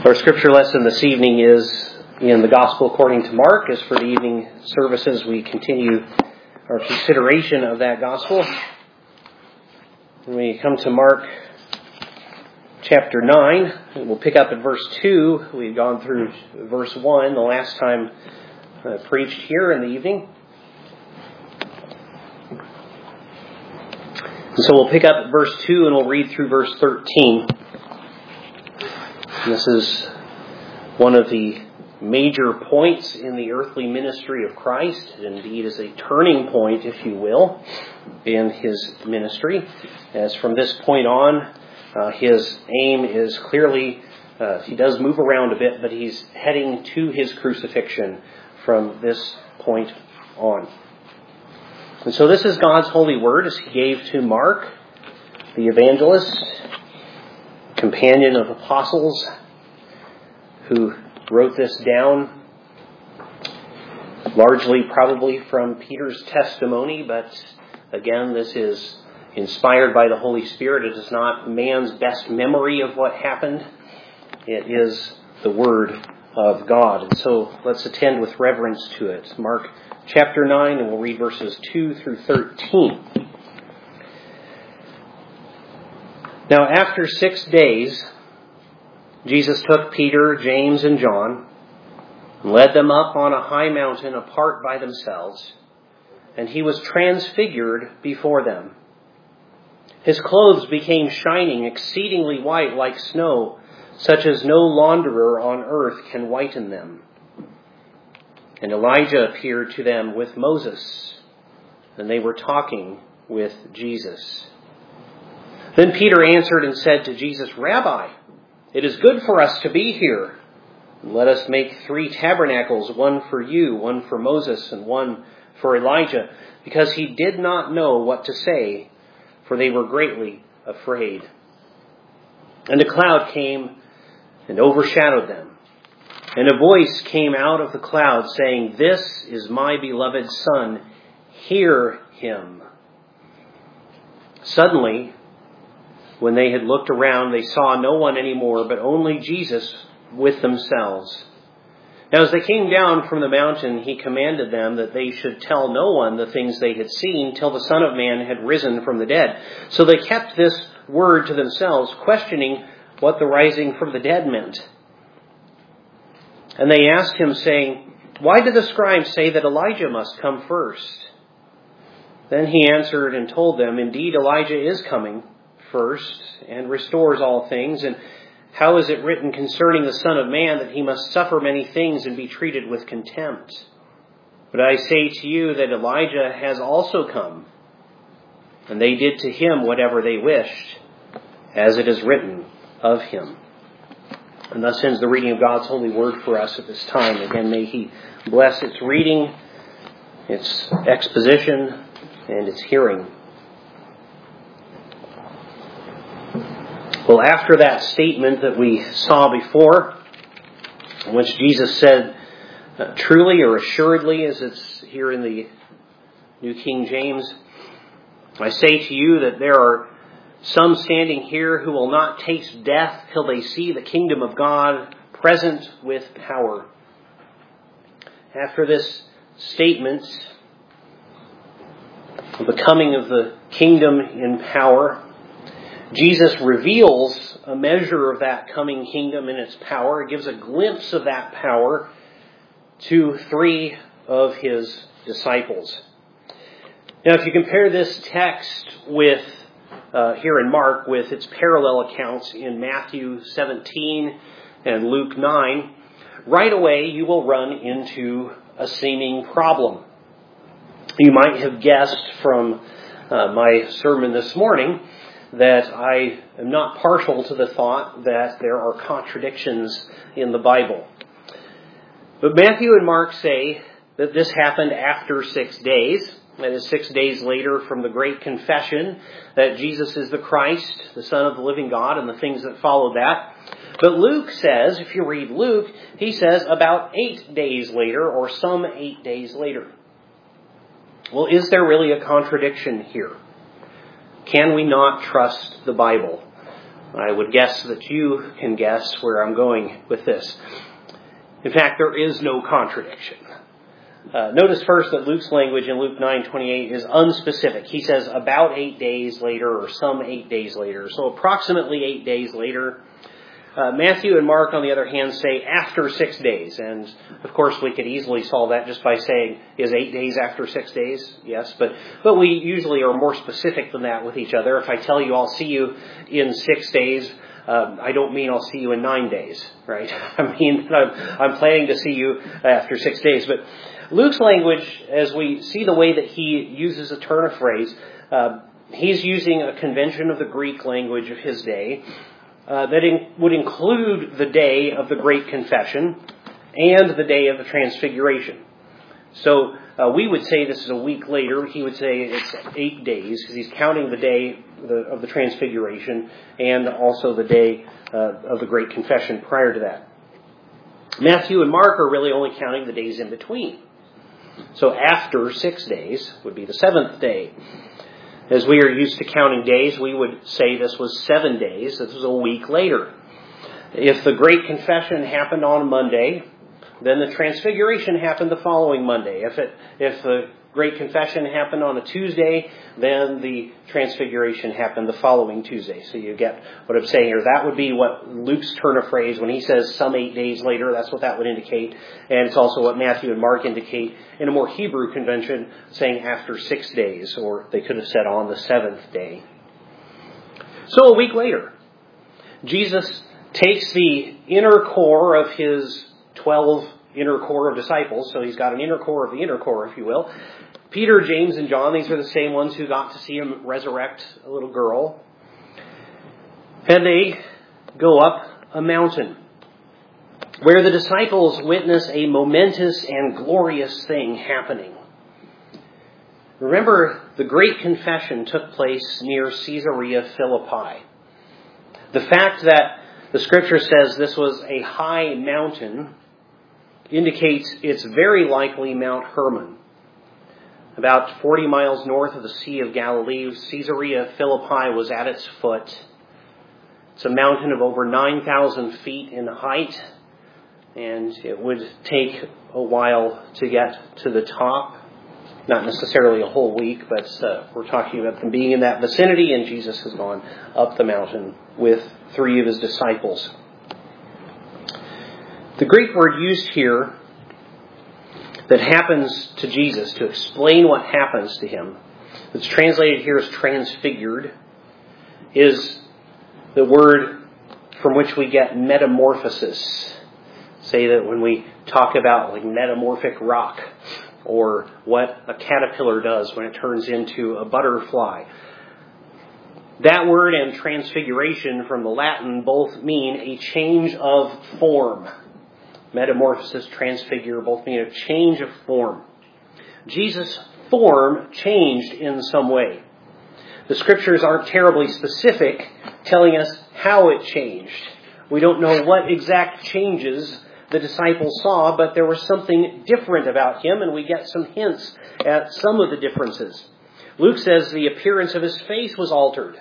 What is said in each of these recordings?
Our scripture lesson this evening is in the Gospel according to Mark. As for the evening services, we continue our consideration of that Gospel. When we come to Mark chapter 9, we'll pick up at verse 2. We've gone through verse 1 the last time I preached here in the evening. And so we'll pick up at verse 2 and we'll read through verse 13. This is one of the major points in the earthly ministry of Christ. It indeed is a turning point, if you will, in his ministry. As from this point on, his aim is clearly, he does move around a bit, but he's heading to his crucifixion from this point on. And so this is God's holy word as he gave to Mark, the evangelist, companion of apostles, who wrote this down largely probably from Peter's testimony, but again, this is inspired by the Holy Spirit. It is not man's best memory of what happened. It is the Word of God. And so let's attend with reverence to it. Mark chapter 9, and we'll read verses 2 through 13. Now, after 6 days, Jesus took Peter, James, and John, and led them up on a high mountain apart by themselves, and he was transfigured before them. His clothes became shining, exceedingly white like snow, such as no launderer on earth can whiten them. And Elijah appeared to them with Moses, and they were talking with Jesus. Then Peter answered and said to Jesus, "Rabbi, it is good for us to be here. Let us make 3 tabernacles, one for you, one for Moses, and one for Elijah," because he did not know what to say, for they were greatly afraid. And a cloud came and overshadowed them. And a voice came out of the cloud saying, "This is my beloved Son, hear him." Suddenly, when they had looked around, they saw no one anymore, but only Jesus with themselves. Now as they came down from the mountain, he commanded them that they should tell no one the things they had seen till the Son of Man had risen from the dead. So they kept this word to themselves, questioning what the rising from the dead meant. And they asked him, saying, "Why do the scribes say that Elijah must come first?" Then he answered and told them, "Indeed, Elijah is coming first and restores all things. And how is it written concerning the Son of Man that he must suffer many things and be treated with contempt? But I say to you that Elijah has also come, and they did to him whatever they wished, as it is written of him." And thus ends the reading of God's holy word for us at this time. Again, may he bless its reading, its exposition, and its hearing. Well, after that statement that we saw before, in which Jesus said, truly or assuredly, as it's here in the New King James, "I say to you that there are some standing here who will not taste death till they see the kingdom of God present with power." After this statement of the coming of the kingdom in power, Jesus reveals a measure of that coming kingdom in its power. He gives a glimpse of that power to 3 of his disciples. Now, if you compare this text with here in Mark with its parallel accounts in Matthew 17 and Luke 9, right away you will run into a seeming problem. You might have guessed from my sermon this morning that I am not partial to the thought that there are contradictions in the Bible. But Matthew and Mark say that this happened after 6 days. That is 6 days later from the great confession that Jesus is the Christ, the Son of the living God, and the things that followed that. But Luke says, if you read Luke, he says about 8 days later, or some 8 days later. Well, is there really a contradiction here? Can we not trust the Bible? I would guess that you can guess where I'm going with this. In fact, there is no contradiction. Notice first that Luke's language in Luke 9:28 is unspecific. He says about 8 days later or some 8 days later. So approximately 8 days later. Matthew and Mark, on the other hand, say after 6 days. And, of course, we could easily solve that just by saying, is 8 days after 6 days? Yes, but we usually are more specific than that with each other. If I tell you I'll see you in 6 days, I don't mean I'll see you in 9 days, right? I mean, I'm planning to see you after 6 days. But Luke's language, as we see the way that he uses a turn of phrase, he's using a convention of the Greek language of his day, that would include the day of the Great Confession and the day of the Transfiguration. So we would say this is a week later. He would say it's 8 days because he's counting the day of the Transfiguration and also the day of the Great Confession prior to that. Matthew and Mark are really only counting the days in between. So after 6 days would be the 7th day. As we are used to counting days, we would say this was 7 days. This was a week later. If the Great Confession happened on Monday, then the Transfiguration happened the following Monday. If the Great Confession happened on a Tuesday, then the Transfiguration happened the following Tuesday. So you get what I'm saying here. That would be what Luke's turn of phrase, when he says some 8 days later, that's what that would indicate. And it's also what Matthew and Mark indicate in a more Hebrew convention, saying after 6 days, or they could have said on the 7th day. So a week later, Jesus takes the inner core of his 12 inner core of disciples. So he's got an inner core of the inner core, if you will. Peter, James, and John, these are the same ones who got to see him resurrect a little girl. And they go up a mountain where the disciples witness a momentous and glorious thing happening. Remember, the Great Confession took place near Caesarea Philippi. The fact that the Scripture says this was a high mountain indicates it's very likely Mount Hermon. About 40 miles north of the Sea of Galilee, Caesarea Philippi was at its foot. It's a mountain of over 9,000 feet in height, and it would take a while to get to the top. Not necessarily a whole week, but we're talking about them being in that vicinity, and Jesus has gone up the mountain with 3 of his disciples. The Greek word used here that happens to Jesus to explain what happens to him, that's translated here as transfigured, is the word from which we get metamorphosis. Say that when we talk about like metamorphic rock, or what a caterpillar does when it turns into a butterfly. That word and transfiguration from the Latin both mean a change of form. Metamorphosis, transfigure, both mean a change of form. Jesus' form changed in some way. The Scriptures aren't terribly specific, telling us how it changed. We don't know what exact changes the disciples saw, but there was something different about him, and we get some hints at some of the differences. Luke says the appearance of his face was altered.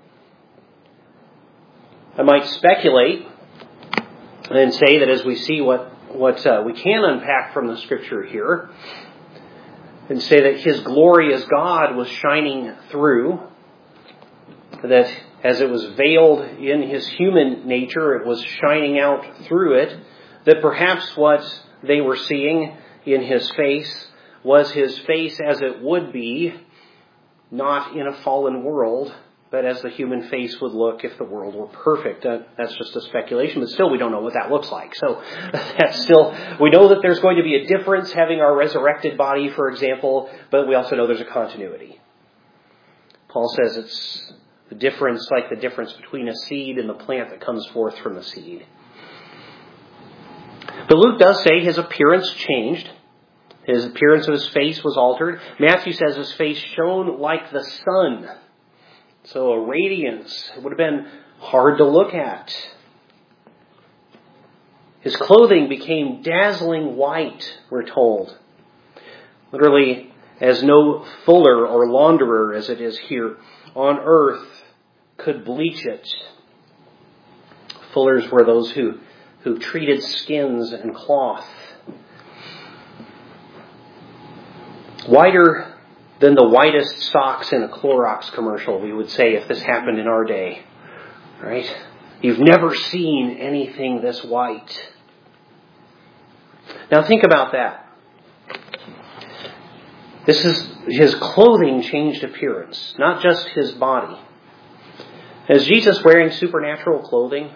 I might speculate and say that as we see what we can unpack from the Scripture here, and say that his glory as God was shining through, that as it was veiled in his human nature, it was shining out through it, that perhaps what they were seeing in his face was his face as it would be, not in a fallen world, but as the human face would look if the world were perfect. That's just a speculation, but still we don't know what that looks like. So that's still, we know that there's going to be a difference having our resurrected body, for example, but we also know there's a continuity. Paul says it's the difference, like the difference between a seed and the plant that comes forth from the seed. But Luke does say his appearance changed. His appearance of his face was altered. Matthew says his face shone like the sun. So a radiance. It would have been hard to look at. His clothing became dazzling white, we're told. Literally, as no fuller or launderer, as it is here, on earth could bleach it. Fullers were those who treated skins and cloth. Whiter than the whitest socks in a Clorox commercial, we would say, if this happened in our day. Right? You've never seen anything this white. Now think about that. This is his clothing changed appearance, not just his body. Is Jesus wearing supernatural clothing?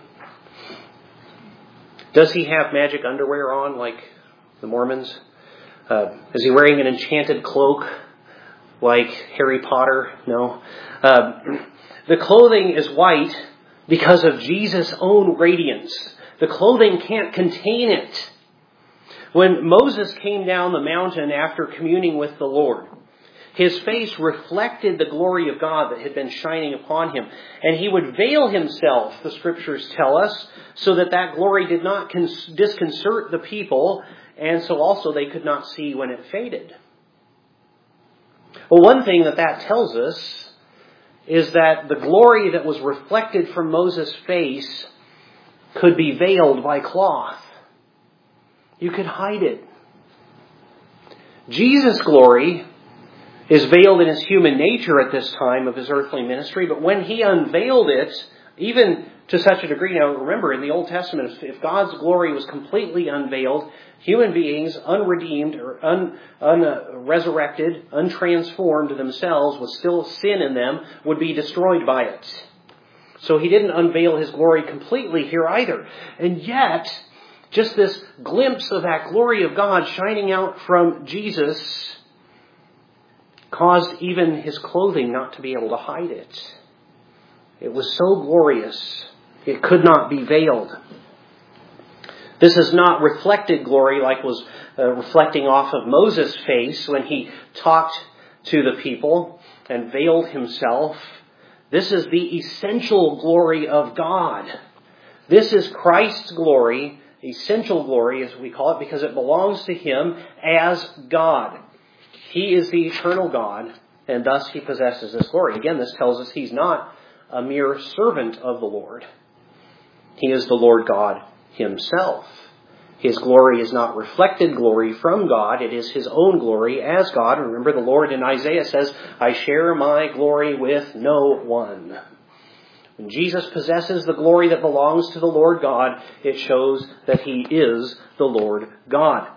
Does he have magic underwear on like the Mormons? Is he wearing an enchanted cloak like Harry Potter? No. The clothing is white because of Jesus' own radiance. The clothing can't contain it. When Moses came down the mountain after communing with the Lord, his face reflected the glory of God that had been shining upon him. And he would veil himself, the scriptures tell us, so that that glory did not disconcert the people, and so also they could not see when it faded. Well, one thing that tells us is that the glory that was reflected from Moses' face could be veiled by cloth. You could hide it. Jesus' glory is veiled in his human nature at this time of his earthly ministry, but when he unveiled it, even to such a degree, now remember in the Old Testament, if God's glory was completely unveiled, human beings, unredeemed or unresurrected, untransformed themselves, with still sin in them, would be destroyed by it. So he didn't unveil his glory completely here either. And yet, just this glimpse of that glory of God shining out from Jesus caused even his clothing not to be able to hide it. It was so glorious, it could not be veiled. This is not reflected glory like was reflecting off of Moses' face when he talked to the people and veiled himself. This is the essential glory of God. This is Christ's glory, essential glory as we call it, because it belongs to him as God. He is the eternal God, and thus he possesses this glory. Again, this tells us he's not a mere servant of the Lord. He is the Lord God himself. His glory is not reflected glory from God. It is his own glory as God. Remember, the Lord in Isaiah says, I share my glory with no one. When Jesus possesses the glory that belongs to the Lord God, it shows that he is the Lord God.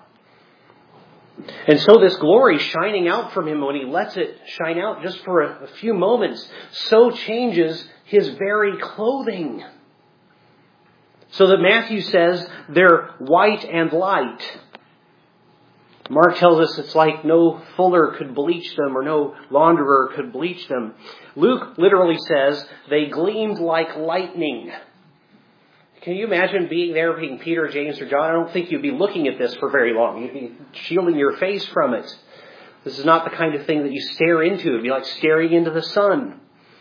And so this glory shining out from him, when he lets it shine out just for a few moments, so changes his very clothing. So that Matthew says they're white and light. Mark tells us it's like no fuller could bleach them or no launderer could bleach them. Luke literally says they gleamed like lightning. Can you imagine being there, being Peter, James, or John? I don't think you'd be looking at this for very long. You'd be shielding your face from it. This is not the kind of thing that you stare into. It'd be like staring into the sun.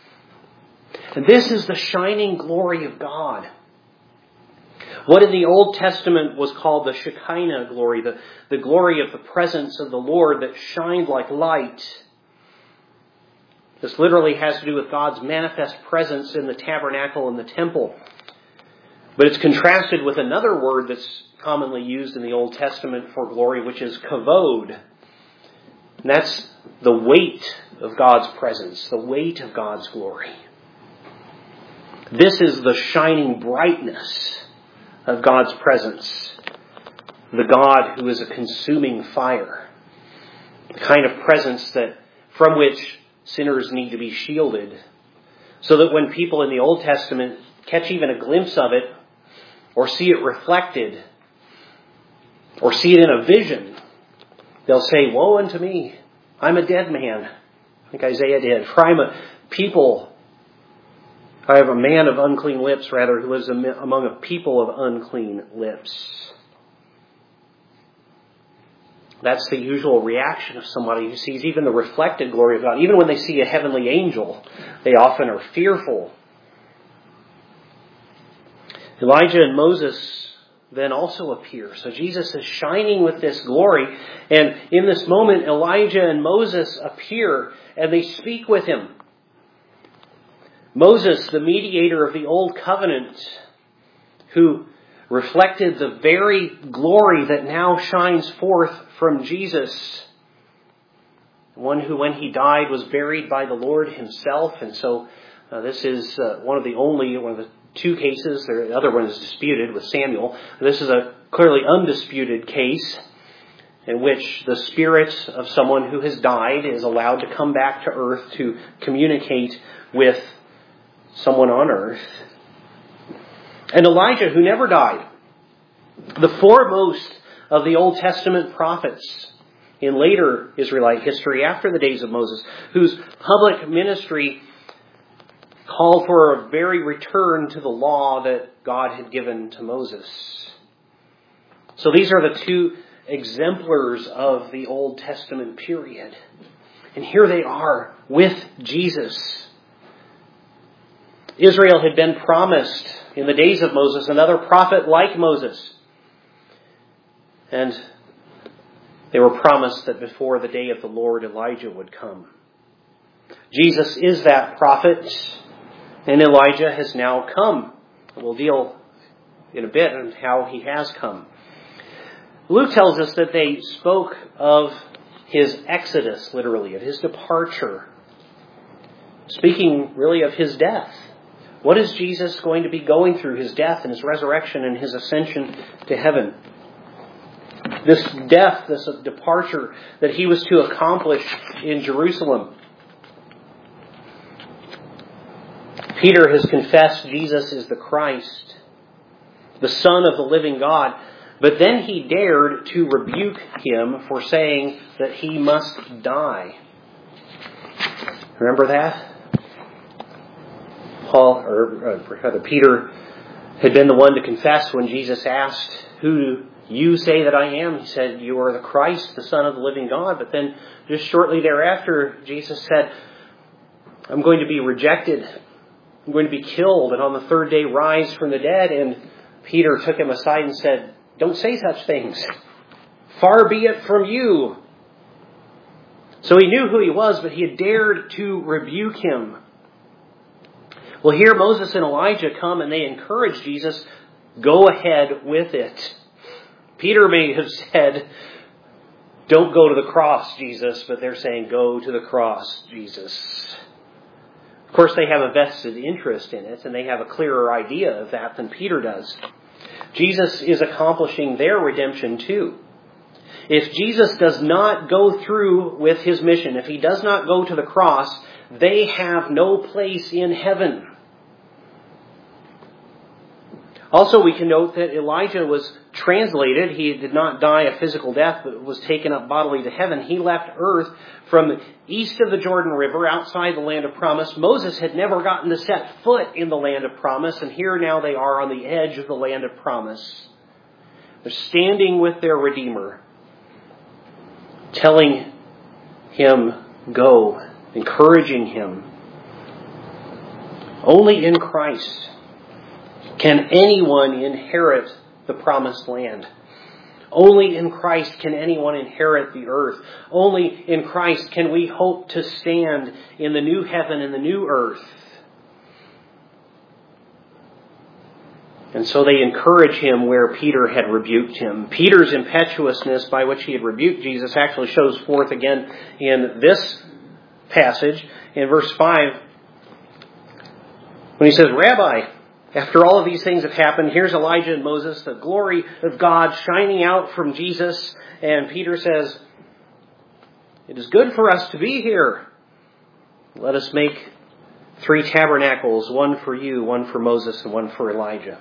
And this is the shining glory of God. What in the Old Testament was called the Shekinah glory, the glory of the presence of the Lord that shined like light. This literally has to do with God's manifest presence in the tabernacle and the temple. But it's contrasted with another word that's commonly used in the Old Testament for glory, which is kavod. And that's the weight of God's presence, the weight of God's glory. This is the shining brightness of God's presence. The God who is a consuming fire. The kind of presence that from which sinners need to be shielded. So that when people in the Old Testament catch even a glimpse of it, or see it reflected, or see it in a vision, they'll say, woe unto me, I'm a dead man, like Isaiah did. For I have a man of unclean lips, who lives among a people of unclean lips. That's the usual reaction of somebody who sees even the reflected glory of God. Even when they see a heavenly angel, they often are fearful. Elijah and Moses then also appear. So Jesus is shining with this glory. And in this moment, Elijah and Moses appear and they speak with him. Moses, the mediator of the Old Covenant, who reflected the very glory that now shines forth from Jesus. One who, when he died, was buried by the Lord himself. And so this is one of the two cases. The other one is disputed with Samuel. This is a clearly undisputed case in which the spirit of someone who has died is allowed to come back to earth to communicate with someone on earth. And Elijah, who never died, the foremost of the Old Testament prophets in later Israelite history after the days of Moses, whose public ministry called for a very return to the law that God had given to Moses. So these are the two exemplars of the Old Testament period. And here they are with Jesus. Israel had been promised in the days of Moses another prophet like Moses. And they were promised that before the day of the Lord, Elijah would come. Jesus is that prophet, and Elijah has now come. We'll deal in a bit on how he has come. Luke tells us that they spoke of his exodus, literally, of his departure, speaking really of his death. What is Jesus going to be going through, his death and his resurrection and his ascension to heaven? This death, this departure that he was to accomplish in Jerusalem. Peter has confessed Jesus is the Christ, the Son of the living God. But then he dared to rebuke him for saying that he must die. Remember that? Peter had been the one to confess when Jesus asked, "Who do you say that I am?" He said, "You are the Christ, the Son of the living God." But then just shortly thereafter, Jesus said, "I'm going to be rejected. I'm going to be killed, and on the third day rise from the dead." And Peter took him aside and said, "Don't say such things. Far be it from you." So he knew who he was, but he had dared to rebuke him. Well, here Moses and Elijah come and they encourage Jesus, go ahead with it. Peter may have said, "Don't go to the cross, Jesus," but they're saying, "Go to the cross, Jesus." Of course, they have a vested interest in it, and they have a clearer idea of that than Peter does. Jesus is accomplishing their redemption too. If Jesus does not go through with his mission, if he does not go to the cross, they have no place in heaven. Also, we can note that Elijah was translated. He did not die a physical death, but was taken up bodily to heaven. He left earth from east of the Jordan River, outside the land of promise. Moses had never gotten to set foot in the land of promise, and here now they are on the edge of the land of promise. They're standing with their Redeemer, telling him, go, encouraging him. Only in Christ can anyone inherit the promised land. Only in Christ can anyone inherit the earth. Only in Christ can we hope to stand in the new heaven and the new earth. And so they encourage him where Peter had rebuked him. Peter's impetuousness by which he had rebuked Jesus actually shows forth again in this passage in verse 5 when he says, "Rabbi, after all of these things have happened, here's Elijah and Moses, the glory of God shining out from Jesus." And Peter says, "It is good for us to be here. Let us make 3 tabernacles, one for you, one for Moses, and one for Elijah."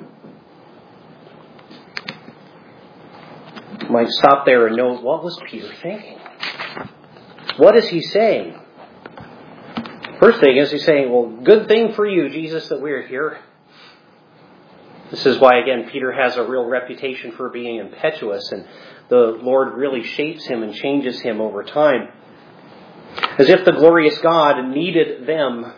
You might stop there and note, what was Peter thinking? What is he saying? First thing is he's saying, well, good thing for you, Jesus, that we're here. This is why, again, Peter has a real reputation for being impetuous, and the Lord really shapes him and changes him over time. As if the glorious God needed them.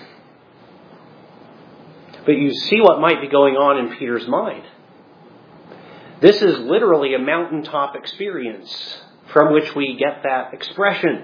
But you see what might be going on in Peter's mind. This is literally a mountaintop experience from which we get that expression,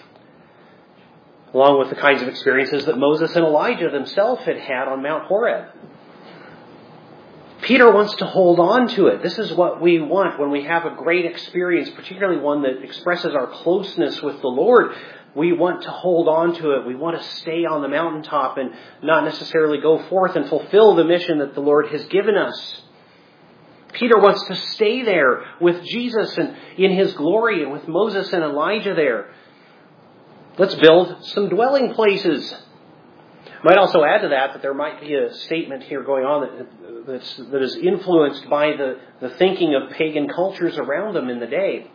along with the kinds of experiences that Moses and Elijah themselves had had on Mount Horeb. Peter wants to hold on to it. This is what we want when we have a great experience, particularly one that expresses our closeness with the Lord. We want to hold on to it. We want to stay on the mountaintop and not necessarily go forth and fulfill the mission that the Lord has given us. Peter wants to stay there with Jesus and in His glory and with Moses and Elijah there. Let's build some dwelling places. Might also add to that there might be a statement here going on that is influenced by the thinking of pagan cultures around them in the day.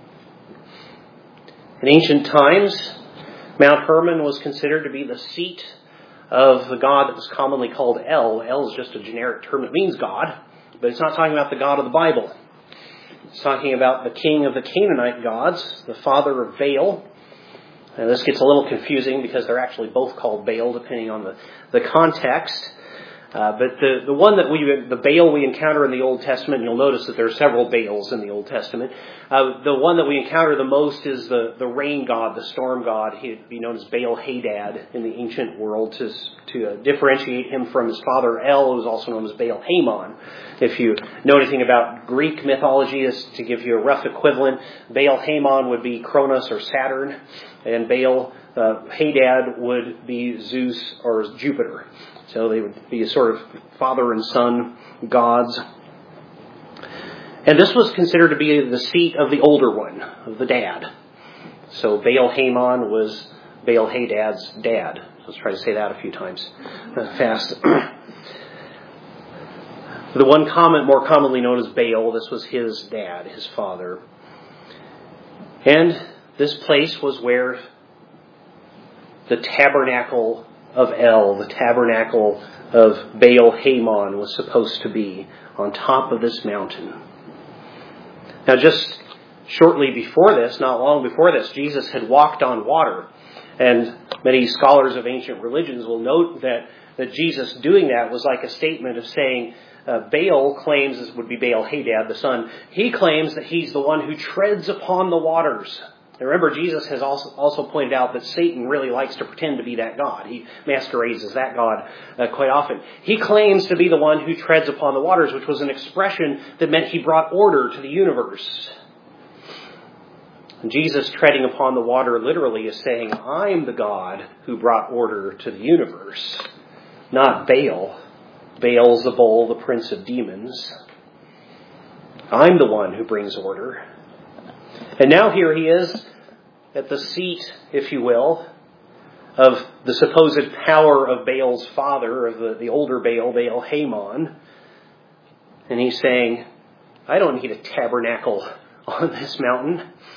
In ancient times, Mount Hermon was considered to be the seat of the god that was commonly called El. El is just a generic term that means God, but it's not talking about the God of the Bible. It's talking about the king of the Canaanite gods, the father of Baal. And this gets a little confusing because they're actually both called Baal depending on the context. But the Baal we encounter in the Old Testament, and you'll notice that there are several Baals in the Old Testament. The one that we encounter the most is the rain god, the storm god. He'd be known as Baal Hadad in the ancient world to differentiate him from his father El, who's also known as Baal Hamon. If you know anything about Greek mythology, to give you a rough equivalent, Baal Hamon would be Cronus or Saturn, and Baal Hadad would be Zeus or Jupiter. So they would be a sort of father and son gods. And this was considered to be the seat of the older one, of the dad. So Baal Hamon was Baal Hadad's dad. Let's try to say that a few times fast. The one more commonly known as Baal, this was his dad, his father. And this place was where the tabernacle of El, the tabernacle of Baal Hamon, was supposed to be on top of this mountain. Now just shortly before this, not long before this, Jesus had walked on water. And many scholars of ancient religions will note that Jesus doing that was like a statement of saying, Baal claims, this would be Baal Hadad, the son, he claims that he's the one who treads upon the waters. And remember, Jesus has also pointed out that Satan really likes to pretend to be that God. He masquerades as that God quite often. He claims to be the one who treads upon the waters, which was an expression that meant he brought order to the universe. And Jesus treading upon the water literally is saying, I'm the God who brought order to the universe, not Baal. Beelzebul, the prince of demons. I'm the one who brings order. And now here he is at the seat, if you will, of the supposed power of Baal's father, of the older Baal, Baal Hamon. And he's saying, I don't need a tabernacle on this mountain.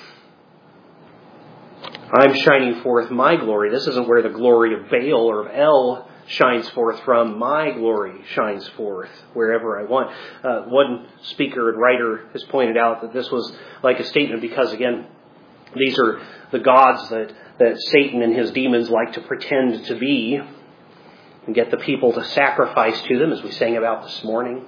I'm shining forth my glory. This isn't where the glory of Baal or of El shines forth from. My glory shines forth wherever I want. One speaker and writer has pointed out that this was like a statement because, again, these are the gods that Satan and his demons like to pretend to be and get the people to sacrifice to them, as we sang about this morning.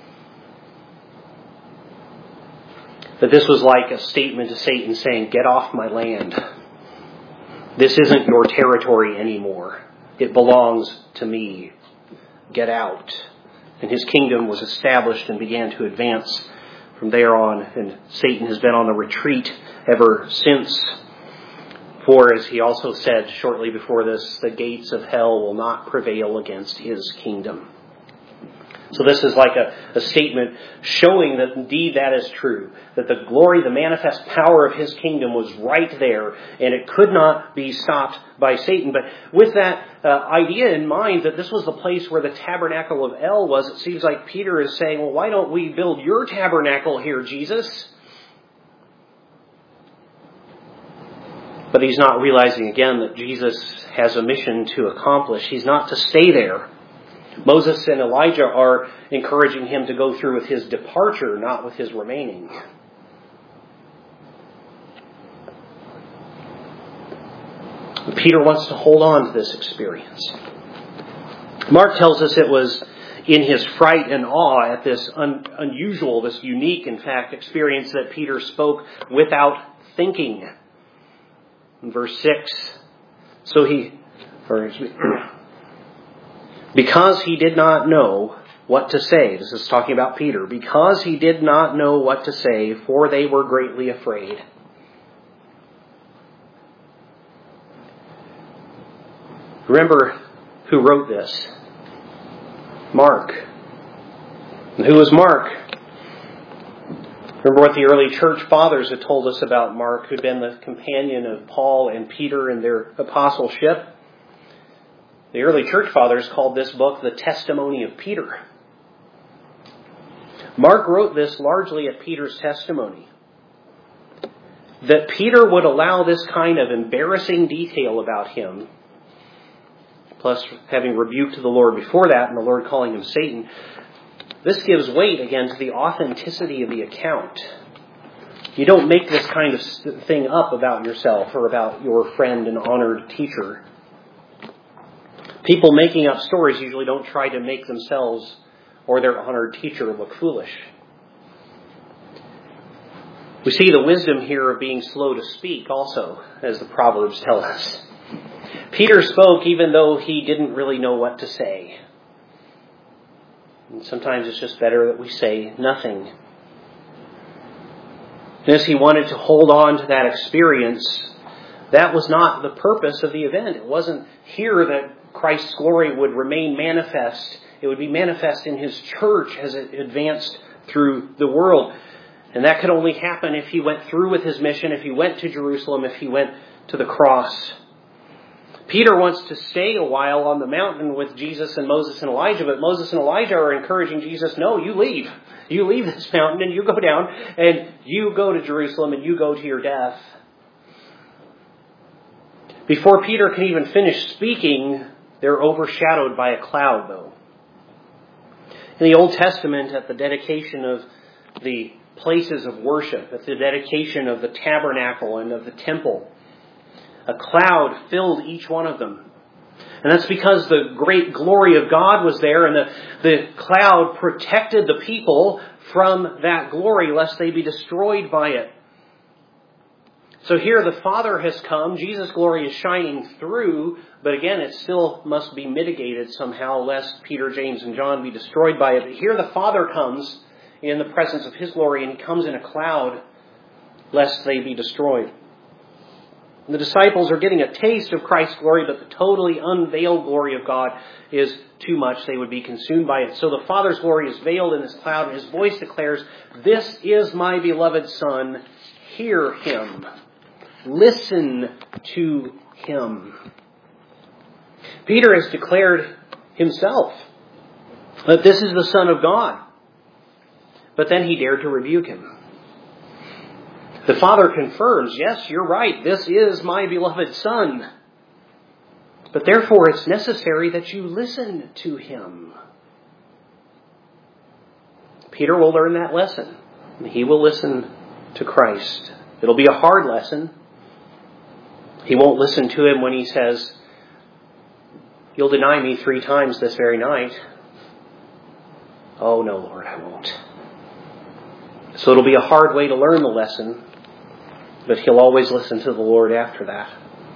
That this was like a statement to Satan saying, get off my land. This isn't your territory anymore. It belongs to me. Get out. And his kingdom was established and began to advance from there on. And Satan has been on the retreat ever since. For, as he also said shortly before this, the gates of hell will not prevail against his kingdom. So this is like a statement showing that indeed that is true. That the glory, the manifest power of his kingdom was right there. And it could not be stopped by Satan. But with that idea in mind that this was the place where the tabernacle of El was, it seems like Peter is saying, well, why don't we build your tabernacle here, Jesus? But he's not realizing again that Jesus has a mission to accomplish. He's not to stay there. Moses and Elijah are encouraging him to go through with his departure, not with his remaining. Peter wants to hold on to this experience. Mark tells us it was in his fright and awe at this unusual, this unique, in fact, experience that Peter spoke without thinking. In verse 6, because he did not know what to say. This is talking about Peter. Because he did not know what to say, for they were greatly afraid. Remember who wrote this? Mark. And who was Mark? Remember what the early church fathers had told us about Mark, who'd been the companion of Paul and Peter in their apostleship. The early church fathers called this book the Testimony of Peter. Mark wrote this largely at Peter's testimony. That Peter would allow this kind of embarrassing detail about him, plus having rebuked the Lord before that and the Lord calling him Satan, this gives weight again to the authenticity of the account. You don't make this kind of thing up about yourself or about your friend and honored teacher. People making up stories usually don't try to make themselves or their honored teacher look foolish. We see the wisdom here of being slow to speak also, as the Proverbs tell us. Peter spoke even though he didn't really know what to say. And sometimes it's just better that we say nothing. And as he wanted to hold on to that experience, that was not the purpose of the event. It wasn't here that Christ's glory would remain manifest. It would be manifest in his church as it advanced through the world. And that could only happen if he went through with his mission, if he went to Jerusalem, if he went to the cross. Peter wants to stay a while on the mountain with Jesus and Moses and Elijah, but Moses and Elijah are encouraging Jesus, no, you leave. You leave this mountain and you go down and you go to Jerusalem and you go to your death. Before Peter can even finish speaking, they're overshadowed by a cloud, though. In the Old Testament, at the dedication of the places of worship, at the dedication of the tabernacle and of the temple, a cloud filled each one of them. And that's because the great glory of God was there, and the cloud protected the people from that glory, lest they be destroyed by it. So here the Father has come, Jesus' glory is shining through, but again, it still must be mitigated somehow, lest Peter, James, and John be destroyed by it. But here the Father comes in the presence of his glory, and he comes in a cloud, lest they be destroyed. The disciples are getting a taste of Christ's glory, but the totally unveiled glory of God is too much. They would be consumed by it. So the Father's glory is veiled in this cloud, and his voice declares, "This is my beloved Son. Hear him." Listen to him. Peter has declared himself that this is the Son of God. But then he dared to rebuke him. The Father confirms, yes, you're right, this is my beloved Son. But therefore it's necessary that you listen to him. Peter will learn that lesson. He will listen to Christ. It'll be a hard lesson. He won't listen to him when he says, "You'll deny me 3 times this very night." "Oh no, Lord, I won't." So it'll be a hard way to learn the lesson, but he'll always listen to the Lord after that.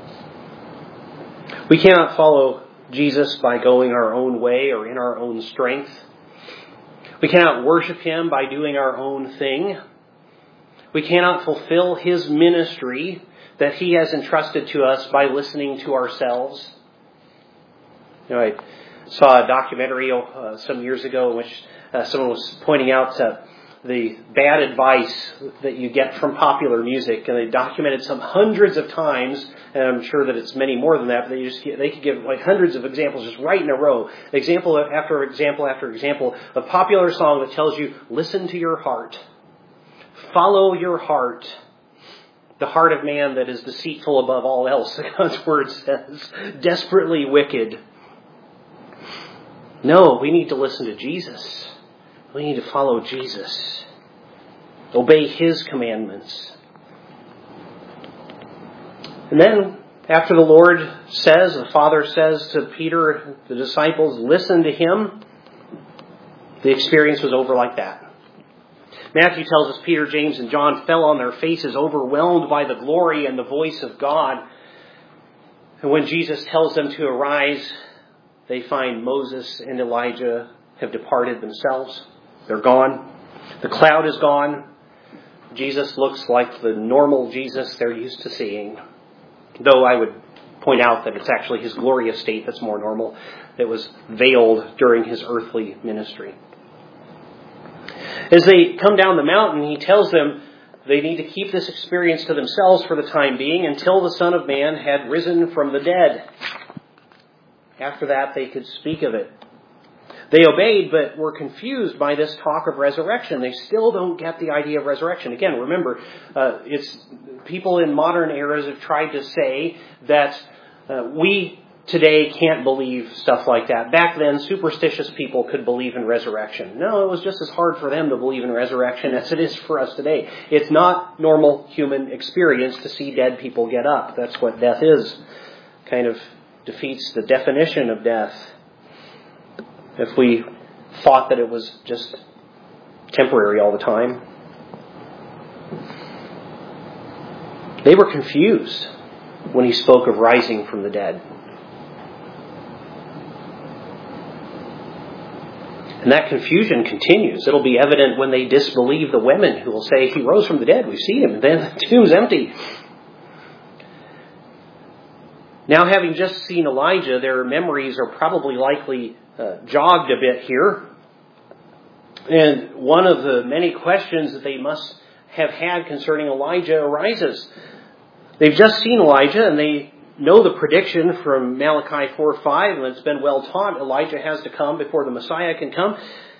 We cannot follow Jesus by going our own way or in our own strength. We cannot worship him by doing our own thing. We cannot fulfill his ministry that he has entrusted to us by listening to ourselves. I saw a documentary some years ago in which someone was pointing out the bad advice that you get from popular music, and they documented some hundreds of times, and I'm sure that it's many more than that, but they could give like hundreds of examples just right in a row, example after example after example of popular song that tells you, listen to your heart, follow your heart. The heart of man that is deceitful above all else, God's word says, desperately wicked. No, we need to listen to Jesus. We need to follow Jesus. Obey his commandments. And then, after the Lord says, the Father says to Peter, the disciples, listen to him, the experience was over like that. Matthew tells us Peter, James, and John fell on their faces, overwhelmed by the glory and the voice of God. And when Jesus tells them to arise, they find Moses and Elijah have departed themselves. They're gone. The cloud is gone. Jesus looks like the normal Jesus they're used to seeing. Though I would point out that it's actually his glorious state that's more normal, that was veiled during his earthly ministry. As they come down the mountain, he tells them they need to keep this experience to themselves for the time being until the Son of Man had risen from the dead. After that, they could speak of it. They obeyed, but were confused by this talk of resurrection. They still don't get the idea of resurrection. Again, remember, it's people in modern eras have tried to say that we today can't believe stuff like that. Back then, superstitious people could believe in resurrection. No, it was just as hard for them to believe in resurrection as it is for us today. It's not normal human experience to see dead people get up. That's what death is. Kind of defeats the definition of death. If we thought that it was just temporary all the time. They were confused when he spoke of rising from the dead. And that confusion continues. It'll be evident when they disbelieve the women who will say, he rose from the dead, we've seen him, and then the tomb's empty. Now, having just seen Elijah, their memories are probably likely jogged a bit here. And one of the many questions that they must have had concerning Elijah arises. They've just seen Elijah and they know the prediction from Malachi 4:5, and it's been well taught. Elijah has to come before the Messiah can come.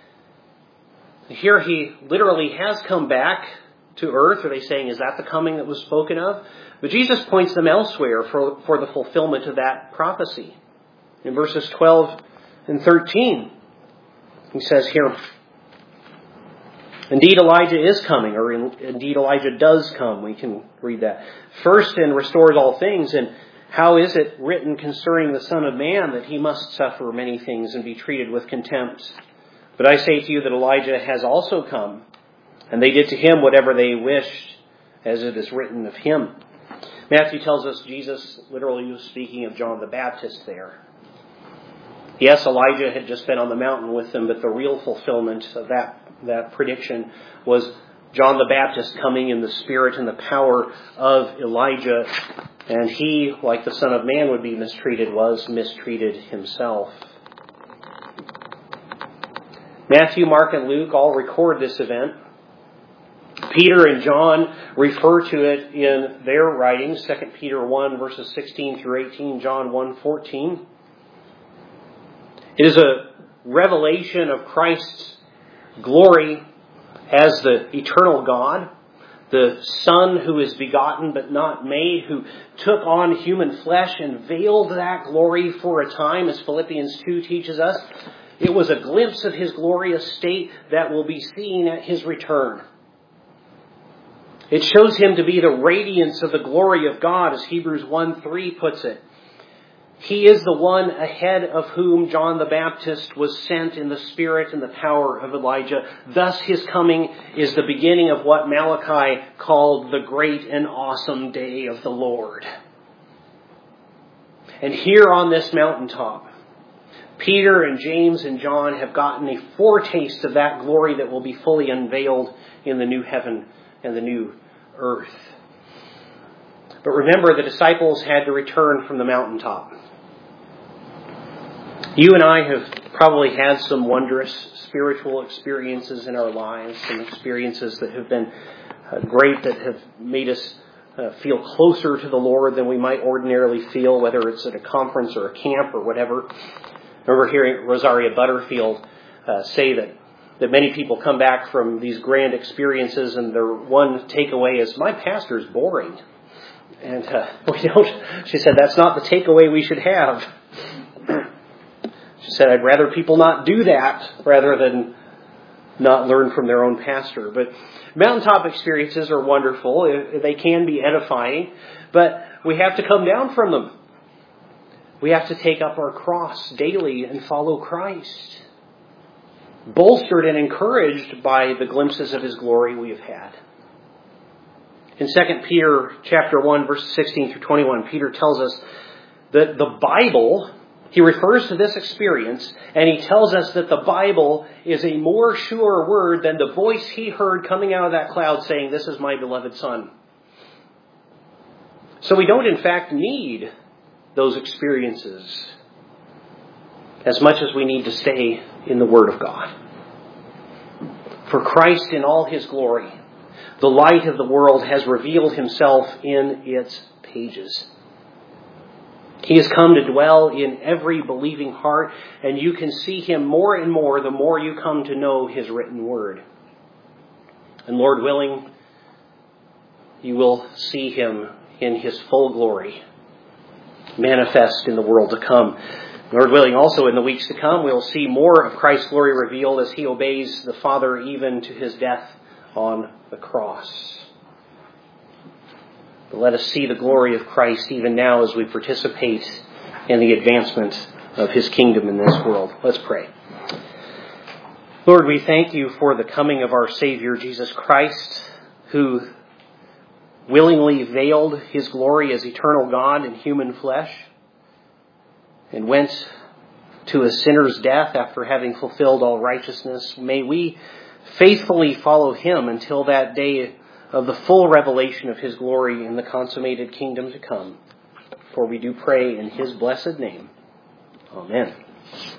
Here he literally has come back to earth. Are they saying, is that the coming that was spoken of? But Jesus points them elsewhere for the fulfillment of that prophecy. In verses 12 and 13, he says here, indeed Elijah is coming, or indeed Elijah does come. We can read that. First, and restores all things. And how is it written concerning the Son of Man that he must suffer many things and be treated with contempt? But I say to you that Elijah has also come, and they did to him whatever they wished, as it is written of him. Matthew tells us Jesus literally was speaking of John the Baptist there. Yes, Elijah had just been on the mountain with them, but the real fulfillment of that prediction was John the Baptist coming in the spirit and the power of Elijah. And he, like the Son of Man would be mistreated, was mistreated himself. Matthew, Mark, and Luke all record this event. Peter and John refer to it in their writings, 2 Peter 1, verses 16 through 18, John 1:14. It is a revelation of Christ's glory as the eternal God, the Son who is begotten but not made, who took on human flesh and veiled that glory for a time, as Philippians 2 teaches us. It was a glimpse of his glorious state that will be seen at his return. It shows him to be the radiance of the glory of God, as Hebrews 1:3 puts it. He is the one ahead of whom John the Baptist was sent in the spirit and the power of Elijah. Thus his coming is the beginning of what Malachi called the great and awesome day of the Lord. And here on this mountaintop, Peter and James and John have gotten a foretaste of that glory that will be fully unveiled in the new heaven and the new earth. But remember, the disciples had to return from the mountaintop. You and I have probably had some wondrous spiritual experiences in our lives, some experiences that have been great, that have made us feel closer to the Lord than we might ordinarily feel, whether it's at a conference or a camp or whatever. I remember hearing Rosaria Butterfield say that many people come back from these grand experiences and their one takeaway is, my pastor's boring. And she said, that's not the takeaway we should have. She said, I'd rather people not do that rather than not learn from their own pastor. But mountaintop experiences are wonderful. They can be edifying, but we have to come down from them. We have to take up our cross daily and follow Christ, bolstered and encouraged by the glimpses of his glory we have had. In 2 Peter chapter 1, verses 16 through 21, Peter tells us that the Bible He refers to this experience, and he tells us that the Bible is a more sure word than the voice he heard coming out of that cloud saying, "This is my beloved Son." So we don't in fact need those experiences as much as we need to stay in the Word of God. For Christ in all his glory, the light of the world, has revealed himself in its pages. He has come to dwell in every believing heart, and you can see him more and more the more you come to know his written word. And Lord willing, you will see him in his full glory, manifest in the world to come. Lord willing, also in the weeks to come, we'll see more of Christ's glory revealed as he obeys the Father even to his death on the cross. But let us see the glory of Christ even now as we participate in the advancement of his kingdom in this world. Let's pray. Lord, we thank you for the coming of our Savior, Jesus Christ, who willingly veiled his glory as eternal God in human flesh and went to a sinner's death after having fulfilled all righteousness. May we faithfully follow him until that day of the full revelation of his glory in the consummated kingdom to come. For we do pray in his blessed name. Amen.